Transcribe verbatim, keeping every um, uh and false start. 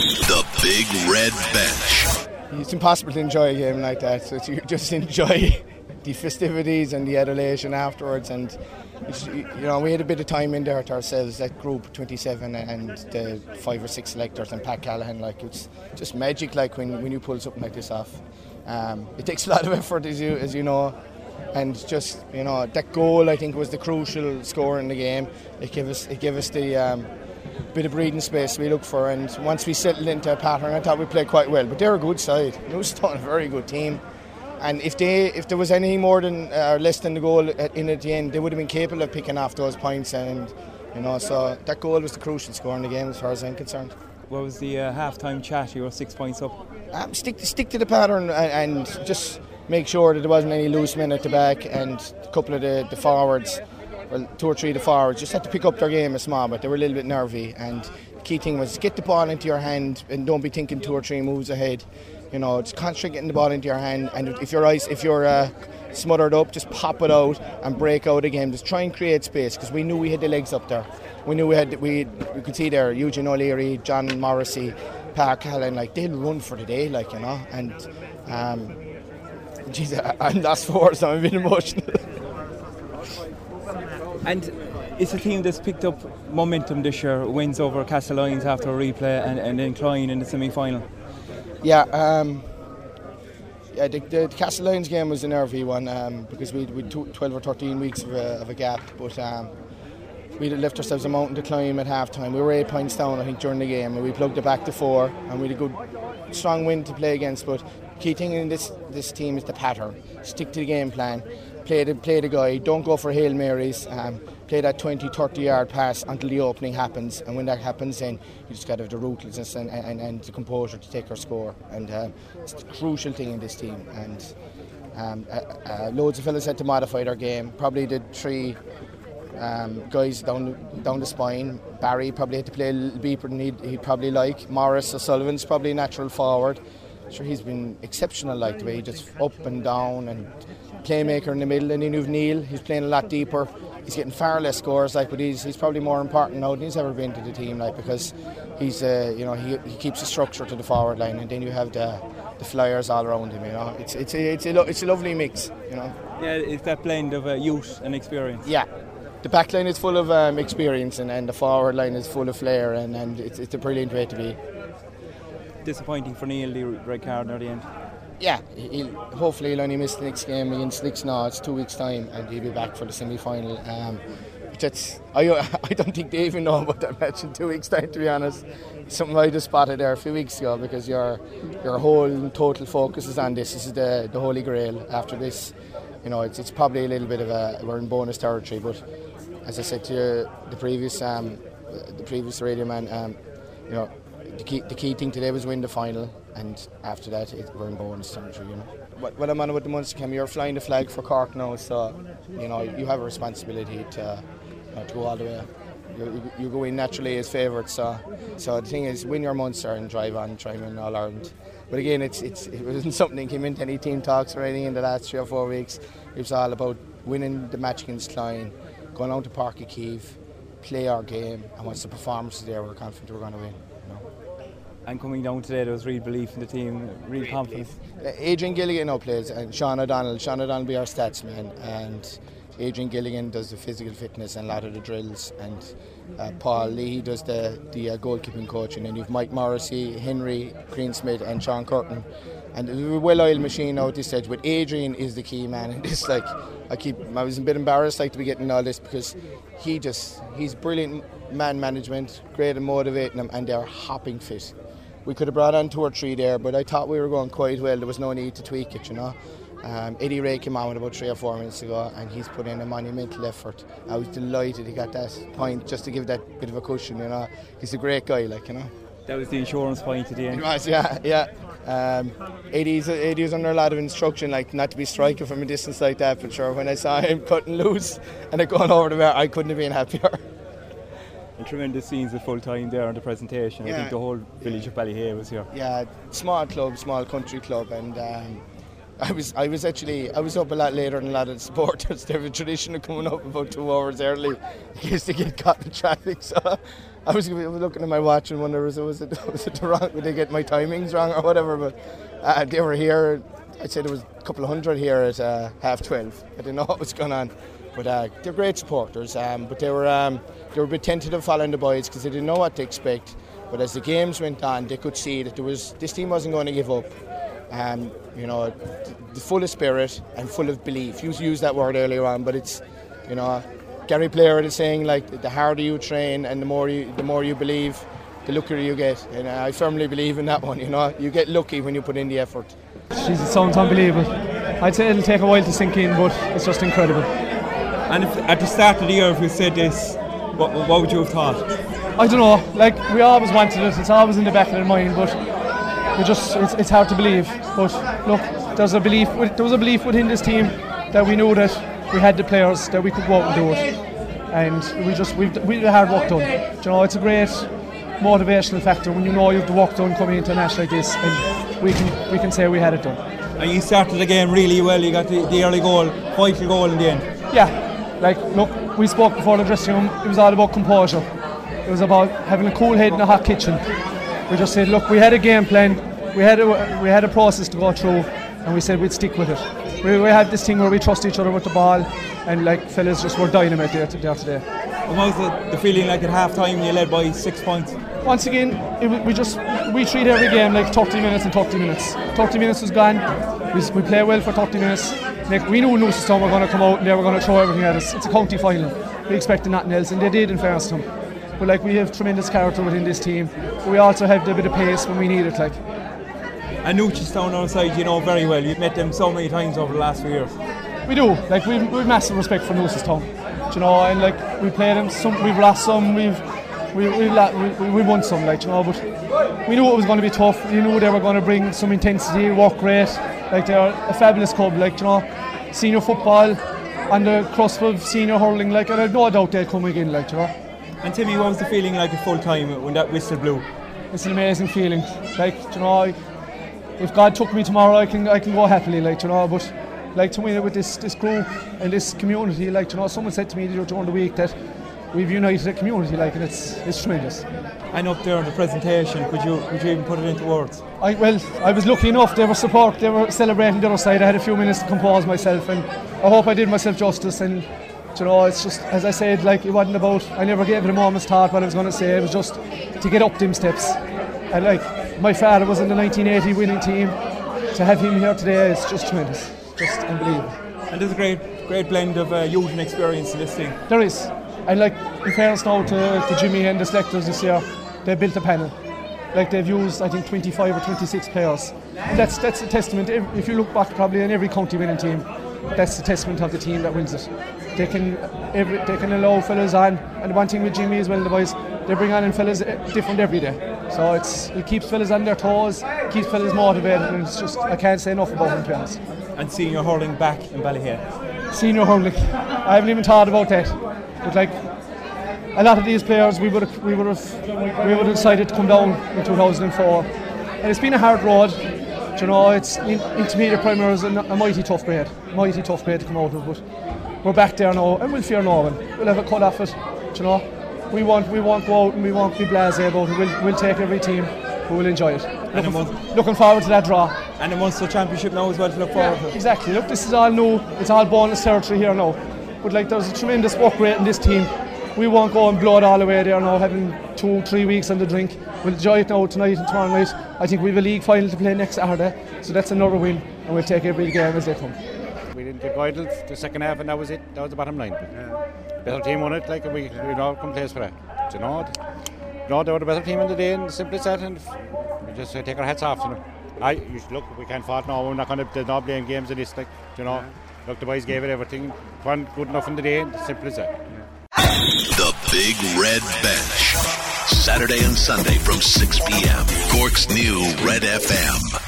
The Big Red Bench. It's impossible to enjoy a game like that, so you just enjoy the festivities and the adulation afterwards. And you know, we had a bit of time in there to ourselves, that group twenty-seven and the five or six selectors and Pat Callahan. Like, it's just magic, like when, when you pull something like this off. Um, it takes a lot of effort, as you as you know, and just, you know, that goal, I think, was the crucial score in the game. It gave us it gave us the um, bit of breathing space we looked for, and once we settled into a pattern, I thought we played quite well. But they're a good side. Newcestown, a very good team. And if they, if there was any more than uh, or less than the goal at, in at the end, they would have been capable of picking off those points. And you know, so that goal was the crucial score in the game, as far as I'm concerned. What was the uh, half-time chat? You were six points up. Um, stick stick to the pattern and, and just make sure that there wasn't any loose men at the back, and a couple of the, the forwards, well, two or three of the forwards, just had to pick up their game a small, but they were a little bit nervy. And the key thing was get the ball into your hand and don't be thinking two or three moves ahead. You know, just concentrate getting the ball into your hand, and if you're if you're uh, smothered up, just pop it out and break out again. Just try and create space, because we knew we had the legs up there. We knew we had we we could see there Eugene O'Leary, John Morrissey, Pat Callahan, like they'll run for the day, like, you know. And um, geez, I, I'm lost for words, so I'm a bit emotional. And it's a team that's picked up momentum this year. Wins over Castlelyons after a replay, and, and then Clyne in the semi-final. Yeah, um, yeah. The, the Castlelyons game was a nervy one, um, because we we twelve or thirteen weeks of a, of a gap, but um, we left ourselves a mountain to climb at half time. We were eight points down, I think, during the game, and we plugged it back to four, and we had a good, strong win to play against. But key thing in this this team is the pattern. Stick to the game plan. Play the play the guy. Don't go for Hail Marys. Um, play that twenty, thirty yard pass until the opening happens, and when that happens, then you just got to have the ruthlessness and, and, and the composure to take our score. And um, it's the crucial thing in this team. And um, uh, uh, loads of fellas had to modify their game. Probably the three um, guys down down the spine. Barry probably had to play a little deeper than he'd, he'd probably like. Morris O'Sullivan's probably a natural forward. Sure, he's been exceptional, like the way he just up and down and playmaker in the middle. And then you've Neil, he's playing a lot deeper. He's getting far less scores, like, but he's he's probably more important now than he's ever been to the team, like, because he's uh, you know he he keeps the structure to the forward line, and then you have the the flyers all around him. You know, it's it's a, it's a lo- it's a lovely mix. You know. Yeah, it's that blend of uh, youth and experience. Yeah. The back line is full of um, experience, and, and the forward line is full of flair, and, and it's it's a brilliant way to be. Disappointing for Neil, the red card near the end. Yeah, he'll, hopefully he'll only miss the next game against Licks now. It's two weeks' time, and he'll be back for the semi-final. Um, but that's, I, I don't think they even know about that match in two weeks' time, to be honest. It's something I just spotted there a few weeks ago, because your your whole and total focus is on this. This is the, the Holy Grail. After this, you know, it's it's probably a little bit of a, we're in bonus territory. But as I said to you, the previous um, the previous radio man, um, you know, the key, the key thing today was win the final, and after that it, we're in bonus territory, you know. What, what I'm on with the Munster Cam, you're flying the flag for Cork now, so you know you have a responsibility to, you know, to go all the way. You, you go in naturally as favourites, so so the thing is, win your Munster and drive on, try and win All Ireland. But again, it's it's it wasn't something that came into any team talks or anything in the last three or four weeks. It was all about winning the match against Clyne, going out to Páirc Uí Chaoimh, play our game, and once the performance is there, we're confident we're going to win. You know? And coming down today, there was real belief in the team, real Great confidence. Uh, Adrian Gilligan now plays, and Sean O'Donnell. Sean O'Donnell will be our stats man, and Adrian Gilligan does the physical fitness and a lot of the drills, and uh, Paul Lee does the, the uh, goalkeeping coaching, and you've Mike Morrissey, Henry Greensmith and Sean Curtin, and a well-oiled machine now at this stage. But Adrian is the key man, and this, like, I keep I was a bit embarrassed, like, to be getting all this, because he just he's brilliant man management, great at motivating them, and they're hopping fit. We could have brought on two or three there, but I thought we were going quite well. There was no need to tweak it, you know. Um, Eddie Ray came on about three or four minutes ago, and he's put in a monumental effort. I was delighted he got that point just to give that bit of a cushion, you know. He's a great guy, like, you know. That was the insurance point at the end. It was, yeah, yeah. Um, Eddie's, Eddie's under a lot of instruction, like, not to be striking from a distance like that, but sure, when I saw him cutting loose and it going over the bar, I couldn't have been happier. And tremendous scenes at full time there on the presentation. Yeah. I think the whole village yeah. of Ballyhay was here. Yeah, small club, small country club, and um, I was I was actually I was up a lot later than a lot of the supporters. They have a tradition of coming up about two hours early in case they get caught in traffic. So I was looking at my watch and wondering was it was it, was it the wrong? Did they get my timings wrong or whatever? But uh, they were here. I'd say there was a couple of hundred here at uh, half twelve. I didn't know what was going on. But uh, they're great supporters. Um, but they were um, they were a bit tentative following the boys because they didn't know what to expect. But as the games went on, they could see that there was this team wasn't going to give up. Um, you know, the full of spirit and full of belief. You used that word earlier on, but it's, you know, Gary Player is saying like the harder you train and the more you the more you believe, the luckier you get. And I firmly believe in that one. You know, you get lucky when you put in the effort. Jeez, it sounds unbelievable. I'd say it'll take a while to sink in, but it's just incredible. And if, at the start of the year, if you said this, what, what would you have thought? I don't know. Like, we always wanted it. It's always in the back of our mind, but we just it's, it's hard to believe. But look, there's a belief. There was a belief within this team that we knew that we had the players that we could go out and do it, and we just we've we the hard work done. Do you know, it's a great motivational factor when you know you've the work done coming into a match like this, and we can we can say we had it done. And you started the game really well. You got the, the early goal, vital goal in the end. Yeah. Like, look, we spoke before the dressing room, it was all about composure. It was about having a cool head in a hot kitchen. We just said, look, we had a game plan, we had a, we had a process to go through, and we said we'd stick with it. We, we had this thing where we trust each other with the ball, and like, fellas just were dynamite there, there today. And what was the, the feeling like at half time you led by six points? Once again, it, we just we treat every game like thirty minutes and thirty minutes. thirty minutes was gone, we, we play well for thirty minutes. Like, we knew Newcestown were going to come out and they were going to throw everything at us. It's a county final. We expected nothing else, and they did in fairness to them. But like, we have tremendous character within this team. But we also have a bit of pace when we need it. Like, and Newcestown on side, you know very well. You've met them so many times over the last few years. We do. Like, we've, we've massive respect for Newcestown. You know, and like, we play them. Some we've lost some. We've we we we, we won some. Like, you know, but we knew it was going to be tough. We knew they were going to bring some intensity, work rate. Like, they're a fabulous club, like, you know, senior football on the cusp of senior hurling, like, and I've no doubt they'll come again, like, you know. And Timmy, what was the feeling like at full time when that whistle blew? It's an amazing feeling, like, you know, if God took me tomorrow, I can I can go happily, like, you know, but like, to me, with this, this group and this community, like, you know, someone said to me during the week that we've united a community, like, and it's it's tremendous. And up there in the presentation, could you could you even put it into words? I well, I was lucky enough. They were support. They were celebrating the other side. I had a few minutes to compose myself, and I hope I did myself justice. And you know, it's just as I said, like, it wasn't about. I never gave it a moment's thought what I was going to say. It was just to get up them steps. And like, my father was in the nineteen eighty winning team. To have him here today is just tremendous, just unbelievable. And there's a great great blend of uh, youth and experience in this thing. There is. And like, in fairness now to, to Jimmy and the selectors this year, they built a panel. Like, they've used, I think, twenty-five or twenty-six players. And that's that's a testament. If you look back probably in every county winning team, that's the testament of the team that wins it. They can every, they can allow fellas on. And one thing with Jimmy as well, the boys, they bring on in fellas different every day. So it's it keeps fellas on their toes, keeps fellas motivated, and it's just, I can't say enough about them, to be honest. And senior hurling back in Ballyhale. Senior hurling, I haven't even thought about that. But like, a lot of these players, we would have we would have we would have decided to come down in two thousand four, and it's been a hard road. You know, it's in, intermediate primary is a, a mighty tough grade, mighty tough grade to come out of. But we're back there now, and we'll fear no one. We'll have a cut off it. You know, we want we won't go out and we won't be blasé about it. We'll we'll take every team, but we'll enjoy it. Looking, f- looking forward to that draw. And the Munster Championship now as well to look forward yeah, to. Exactly. Look, this is all new. It's all bonus territory here now. But like, there's a tremendous work rate in this team. We won't go and blow it all away there now, having two, three weeks on the drink. We'll enjoy it now tonight and tomorrow night. I think we have a league final to play next Saturday, so that's another win, and we'll take every game as they come. We didn't get vital the second half, and that was it. That was the bottom line. Yeah. Better team won it, like, we we all come place for that. Do you know? You know, they were the better team in the day, and simple as that, and we just uh, take our hats off to them. I you should, look, we can't fault now. We're not going to. There's no blame games in this, like, you know. Yeah. Look, the boys gave it everything. One good enough in the day, and simple as that. Yeah. The Big Red Bench. Saturday and Sunday from six p.m. Cork's new Red F M.